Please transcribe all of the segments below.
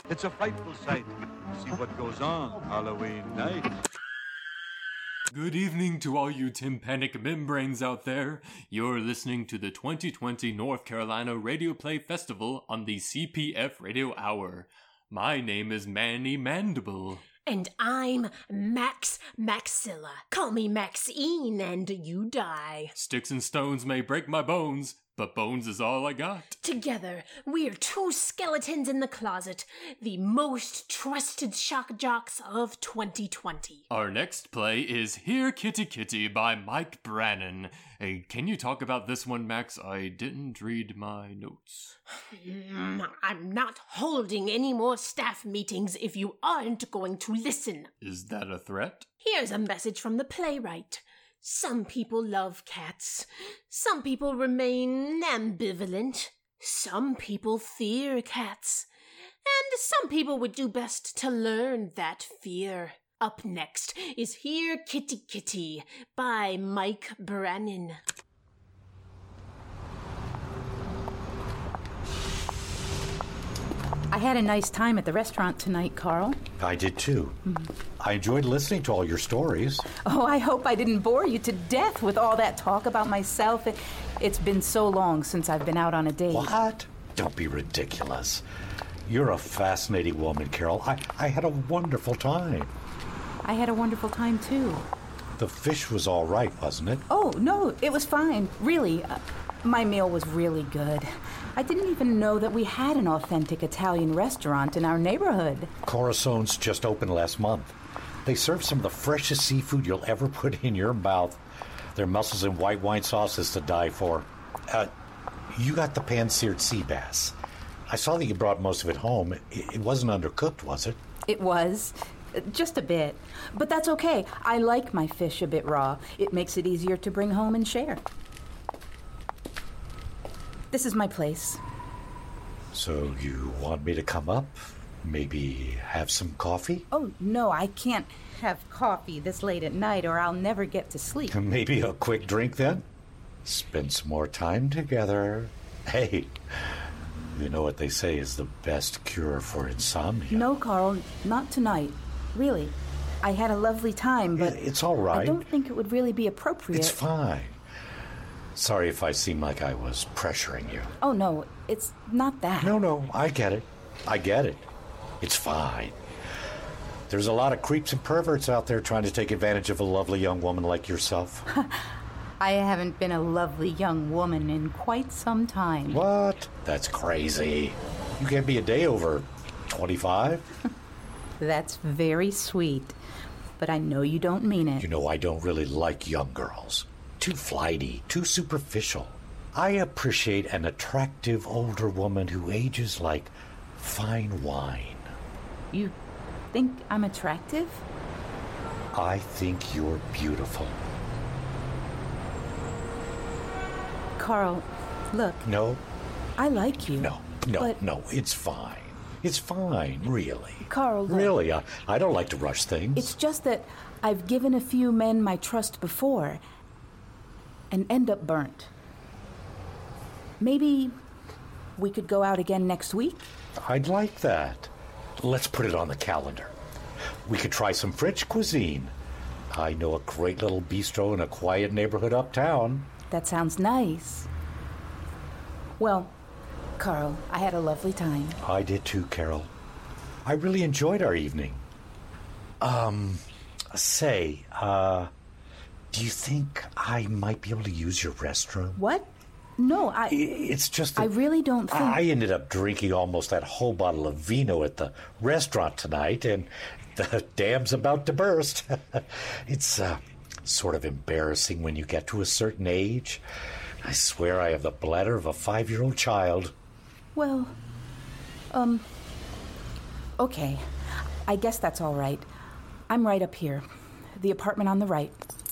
It's a frightful sight to see what goes on Halloween night. Good evening to all you tympanic membranes out there. You're listening to the 2020 North Carolina Radio Play Festival on the CPF Radio Hour. My name is Manny Mandible. And I'm Max Maxilla. Call me Maxine and you die. Sticks and stones may break my bones, but bones is all I got. Together, we're two skeletons in the closet, the most trusted shock jocks of 2020. Our next play is Here Kitty Kitty by Mike Brannon. Hey, can you talk about this one, Max? I didn't read my notes. I'm not holding any more staff meetings if you aren't going to listen. Is that a threat? Here's a message from the playwright. Some people love cats. Some people remain ambivalent. Some people fear cats. And some people would do best to learn that fear. Up next is Here Kitty Kitty by Mike Brannon. I had a nice time at the restaurant tonight, Carl. I did too. I enjoyed listening to all your stories. Oh, I hope I didn't bore you to death with all that talk about myself. It's been so long since I've been out on a date. What? Don't be ridiculous. You're a fascinating woman, Carol. I had a wonderful time. I had a wonderful time too. The fish was all right, wasn't it? Oh, no, it was fine. Really, my meal was really good. I didn't even know that we had an authentic Italian restaurant in our neighborhood. Corazone's just opened last month. They serve some of the freshest seafood you'll ever put in your mouth. Their mussels and white wine sauce is to die for. You got the pan-seared sea bass. I saw that you brought most of it home. It wasn't undercooked, was it? It was. Just a bit. But that's okay. I like my fish a bit raw. It makes it easier to bring home and share. This is my place. So you want me to come up? Maybe have some coffee? Oh, no, I can't have coffee this late at night or I'll never get to sleep. Maybe a quick drink then? Spend some more time together. Hey, you know what they say is the best cure for insomnia. No, Carl, not tonight. Really. I had a lovely time, but it's all right. I don't think it would really be appropriate. It's fine. Sorry if I seem like I was pressuring you. Oh, no, it's not that. No, I get it. It's fine. There's a lot of creeps and perverts out there trying to take advantage of a lovely young woman like yourself. I haven't been a lovely young woman in quite some time. What? That's crazy. You can't be a day over 25. That's very sweet, but I know you don't mean it. You know, I don't really like young girls. Too flighty, too superficial. I appreciate an attractive older woman who ages like fine wine. You think I'm attractive? I think you're beautiful. Carl, look. No. I like you. No, it's fine. It's fine, really. Carl, look. Really, I don't like to rush things. It's just that I've given a few men my trust before and end up burnt. Maybe we could go out again next week? I'd like that. Let's put it on the calendar. We could try some French cuisine. I know a great little bistro in a quiet neighborhood uptown. That sounds nice. Well, Carl, I had a lovely time. I did too, Carol. I really enjoyed our evening. Do you think I might be able to use your restroom? What? No, It's just that I really don't think... I ended up drinking almost that whole bottle of vino at the restaurant tonight, and the dam's about to burst. It's sort of embarrassing when you get to a certain age. I swear I have the bladder of a 5-year-old child. Well, okay. I guess that's all right. I'm right up here. The apartment on the right.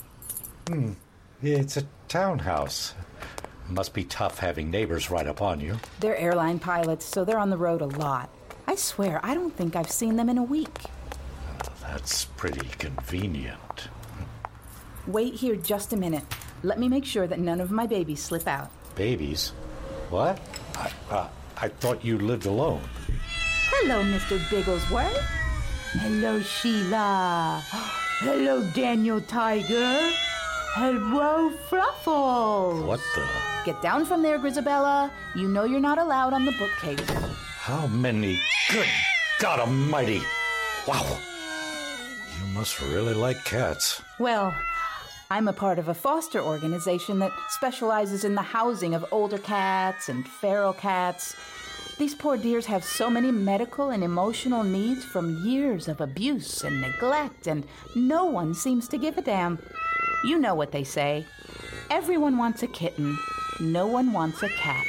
It's a townhouse. Must be tough having neighbors right up on you. They're airline pilots, so they're on the road a lot. I swear, I don't think I've seen them in a week. That's pretty convenient. Wait here just a minute. Let me make sure that none of my babies slip out. Babies? What? I thought you lived alone. Hello, Mr. Bigglesworth. Hello, Sheila. Hello, Daniel Tiger. Hello, Fluffles. What the? Get down from there, Grisabella. You know you're not allowed on the bookcase. How many? Good God Almighty! Wow. You must really like cats. Well, I'm a part of a foster organization that specializes in the housing of older cats and feral cats. These poor dears have so many medical and emotional needs from years of abuse and neglect, and no one seems to give a damn. You know what they say. Everyone wants a kitten. No one wants a cat.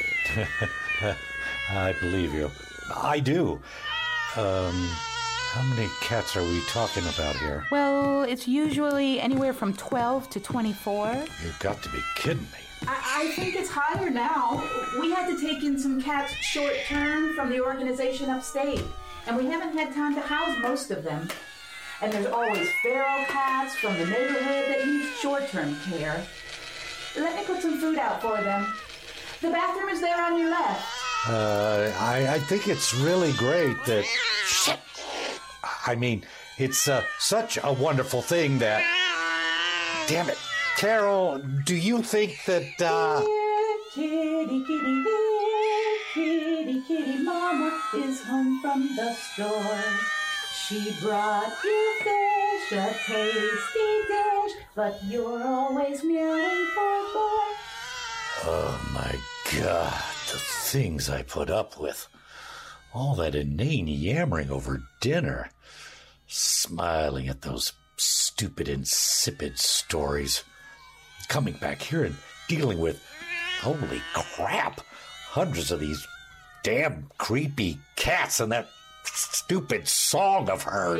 I believe you. I do. How many cats are we talking about here? Well, it's usually anywhere from 12 to 24. You've got to be kidding me. I think it's higher now. We had to take in some cats short term from the organization upstate, and we haven't had time to house most of them. And there's always feral cats from the neighborhood that need short-term care. Let me put some food out for them. The bathroom is there on your left. I think it's really great that... Shit! I mean, it's such a wonderful thing that... Damn it. Carol, do you think that, Kitty, kitty, here, kitty, kitty, mama is home from the store. She brought you fish, a tasty dish, but you're always meowing for more. Oh, my God, the things I put up with. All that inane yammering over dinner. Smiling at those stupid, insipid stories. Coming back here and dealing with, holy crap, hundreds of these damn creepy cats and that stupid song of hers.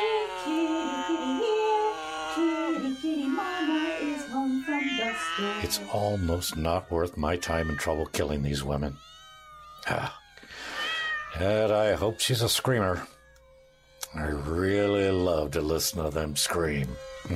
It's almost not worth my time and trouble killing these women. And I hope she's a screamer. I really love to listen to them scream.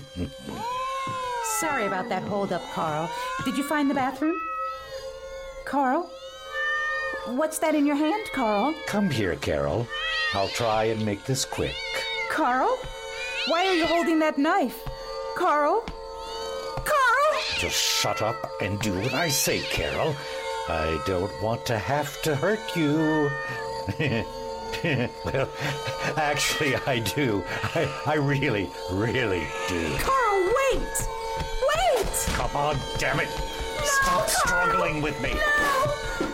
Sorry about that hold-up, Carl. Did you find the bathroom? Carl? What's that in your hand, Carl? Come here, Carol. I'll try and make this quick. Carl? Why are you holding that knife? Carl? Carl? Just shut up and do what I say, Carol. I don't want to have to hurt you. Well, actually, I do. I really, really do. Carl, wait! Wait! Come on, damn it! No, Stop Carl! struggling with me! No!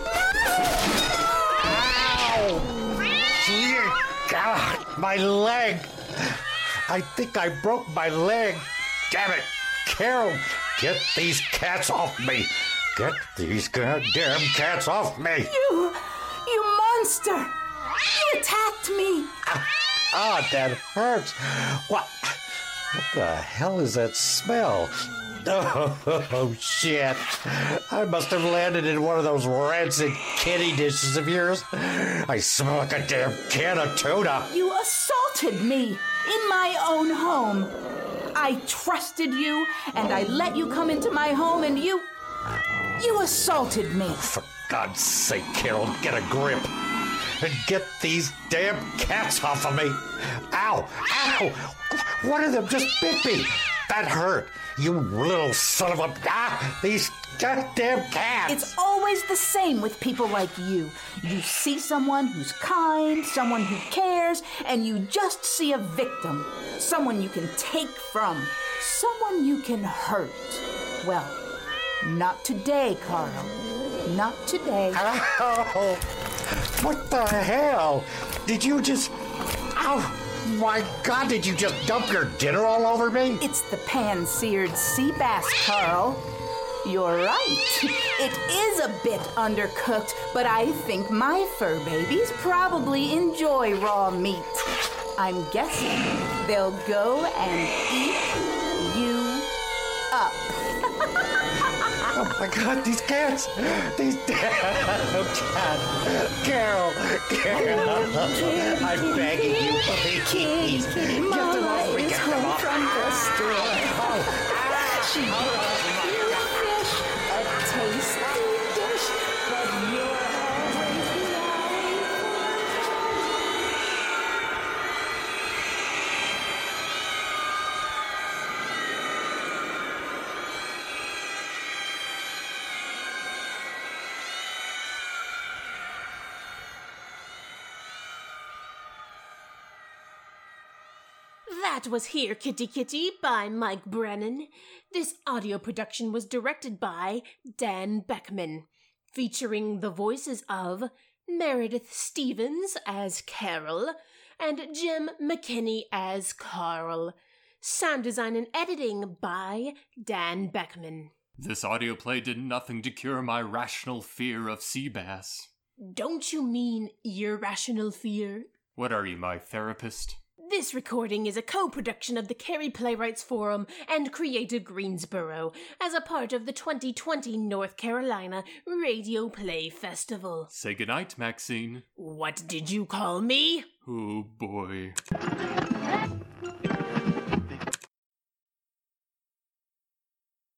Ow! God, my leg! I think I broke my leg. Damn it! Carol, get these cats off me! Get these goddamn cats off me! You monster! You attacked me! That hurts. What the hell is that smell? Oh, shit. I must have landed in one of those rancid kitty dishes of yours. I smell like a damn can of tuna. You assaulted me in my own home. I trusted you, and I let you come into my home, and you assaulted me. For God's sake, Carol, get a grip. And get these damn cats off of me. Ow! Ow! One of them just bit me. That hurt. You little son of a... these goddamn cats. It's always the same with people like you. You see someone who's kind, someone who cares, and you just see a victim. Someone you can take from. Someone you can hurt. Well, not today, Carl. Not today. Ow! What the hell? Did you just... Ow! My God, did you just dump your dinner all over me? It's the pan-seared sea bass, Carl. You're right. It is a bit undercooked, but I think my fur babies probably enjoy raw meat. I'm guessing they'll go and eat you up. Oh my God, these cats! These cats! Carol! I'm begging you, please! Get them off me! Get them off! From the store. She brought you fish, a tasty dish, but you're always lying. That was Here Kitty Kitty by Mike Brennan. This audio production was directed by Dan Beckman, featuring the voices of Meredith Stevens as Carol and Jim McKinney as Carl. Sound design and editing by Dan Beckman. This audio play did nothing to cure my rational fear of sea bass. Don't you mean irrational fear? What are you, my therapist? This recording is a co-production of the Cary Playwrights Forum and Creative Greensboro as a part of the 2020 North Carolina Radio Play Festival. Say goodnight, Maxine. What did you call me? Oh boy.